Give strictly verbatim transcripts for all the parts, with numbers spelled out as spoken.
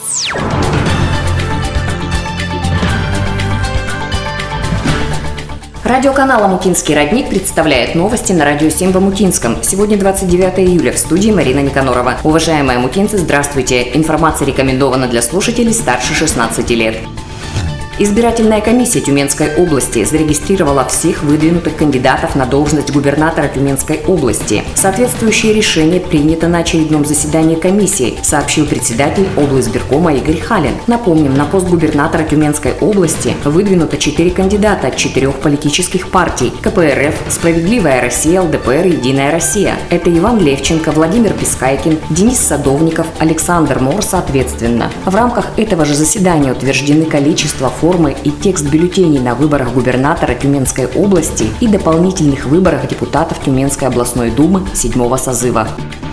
Радиоканал «Амутинский родник» представляет новости на радио семь в Амутинском. Сегодня двадцать девятое июля, в студии Марина Никанорова. Уважаемые амутинцы, здравствуйте. Информация рекомендована для слушателей старше шестнадцати лет. Избирательная комиссия Тюменской области зарегистрировала всех выдвинутых кандидатов на должность губернатора Тюменской области. Соответствующее решение принято на очередном заседании комиссии, сообщил председатель облизбиркома Игорь Халин. Напомним, на пост губернатора Тюменской области выдвинуто четыре кандидата от четырех политических партий – ка пэ эр эф, «Справедливая Россия», эл дэ пэ эр, «Единая Россия». Это Иван Левченко, Владимир Пискайкин, Денис Садовников, Александр Мор соответственно. В рамках этого же заседания утверждены количество формы и текст бюллетеней на выборах губернатора Тюменской области и дополнительных выборах депутатов Тюменской областной думы седьмого созыва.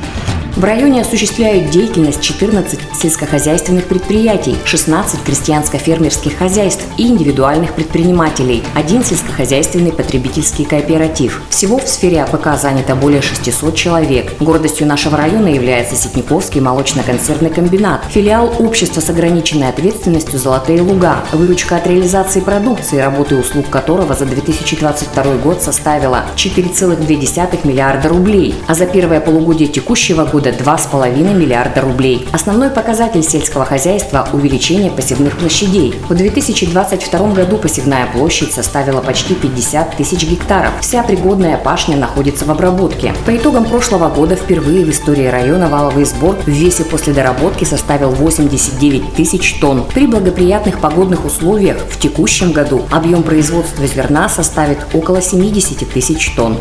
В районе осуществляют деятельность четырнадцать сельскохозяйственных предприятий, шестнадцать крестьянско-фермерских хозяйств и индивидуальных предпринимателей, один сельскохозяйственный потребительский кооператив. Всего в сфере а пэ ка занято более шестисот человек. Гордостью нашего района является Ситниковский молочно-консервный комбинат, филиал общества с ограниченной ответственностью «Золотые луга», выручка от реализации продукции, работы и услуг которого за две тысячи двадцать второй год составила четыре целых две десятых миллиарда рублей, а за первое полугодие текущего года два с половиной миллиарда рублей. Основной показатель сельского хозяйства – увеличение посевных площадей. В две тысячи двадцать втором году посевная площадь составила почти пятьдесят тысяч гектаров. Вся пригодная пашня находится в обработке. По итогам прошлого года впервые в истории района валовый сбор в весе после доработки составил восемьдесят девять тысяч тонн. При благоприятных погодных условиях в текущем году объем производства зерна составит около семидесяти тысяч тонн.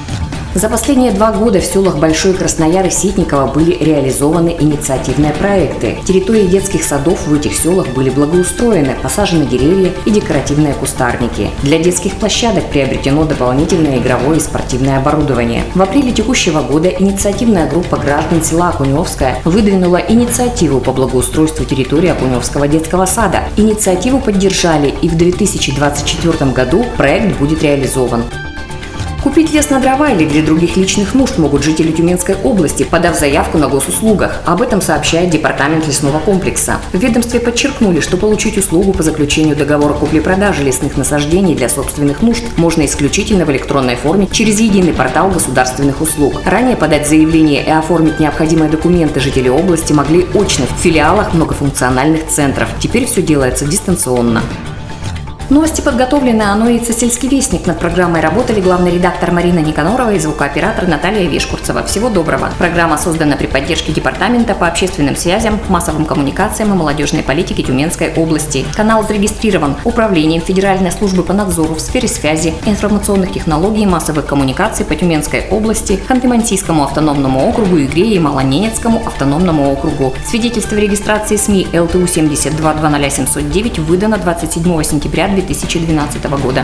За последние два года в селах Большой Краснояр и Ситниково были реализованы инициативные проекты. Территории детских садов в этих селах были благоустроены, посажены деревья и декоративные кустарники. Для детских площадок приобретено дополнительное игровое и спортивное оборудование. В апреле текущего года инициативная группа граждан села Окуневская выдвинула инициативу по благоустройству территории Окуневского детского сада. Инициативу поддержали, и в две тысячи двадцать четвёртом году проект будет реализован. Купить лес на дрова или для других личных нужд могут жители Тюменской области, подав заявку на госуслугах. Об этом сообщает департамент лесного комплекса. В ведомстве подчеркнули, что получить услугу по заключению договора купли-продажи лесных насаждений для собственных нужд можно исключительно в электронной форме через единый портал государственных услуг. Ранее подать заявление и оформить необходимые документы жители области могли очно в филиалах многофункциональных центров. Теперь все делается дистанционно. Новости подготовлены Аноица «Сельский вестник». Над программой работали главный редактор Марина Никанорова и звукооператор Наталья Вешкурцева. Всего доброго. Программа создана при поддержке Департамента по общественным связям, массовым коммуникациям и молодежной политике Тюменской области. Канал зарегистрирован Управлением Федеральной службы по надзору в сфере связи, информационных технологий и массовых коммуникаций по Тюменской области, Ханты-Мансийскому автономному округу, Игре и Малоненецкому автономному округу. Свидетельство о регистрации СМИ эл тэ у семьдесят два двадцать семьсот девять выдано двадцать седьмого сентября две тысячи двенадцатого года.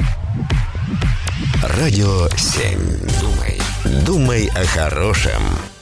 Радио семь. Думай, думай о хорошем.